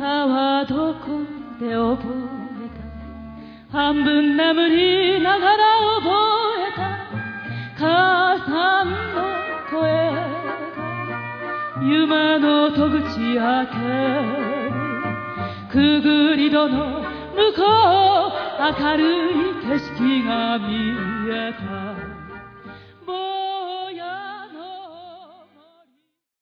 たはどこで覚えた、半分眠りながら覚えた母さんの声が夢の戸口開ける、くぐり戸の向こう明るい景色が見えた。